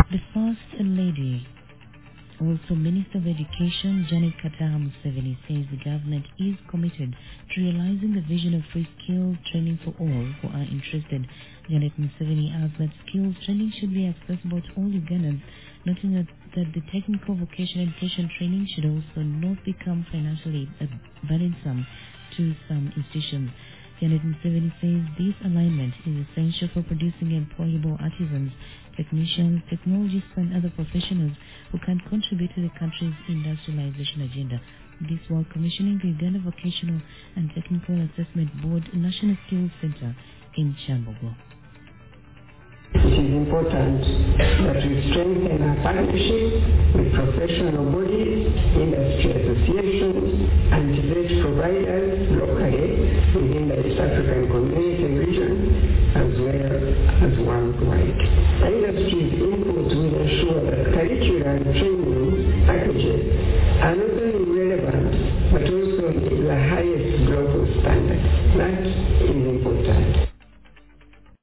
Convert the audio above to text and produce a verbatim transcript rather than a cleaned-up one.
The First Lady, also Minister of Education, Janet Kataha Museveni, says the government is committed to realizing the vision of free skills training for all who are interested. Janet Museveni adds that skills training should be accessible to all Ugandans, noting that, that the technical vocational education training should also not become financially burdensome to some institutions. Janet Museveni says this alignment is essential for producing employable artisans, technicians, technologists, and other professionals who can contribute to the country's industrialization agenda. This while commissioning the Uganda Vocational and Technical Assessment Board National Skills Center in Kyambogo. It is important that we strengthen our partnership with professional bodies, industry associations, and trade providers locally within the East African Community region as well as worldwide. The industry's input will ensure that curricular and training packages are not only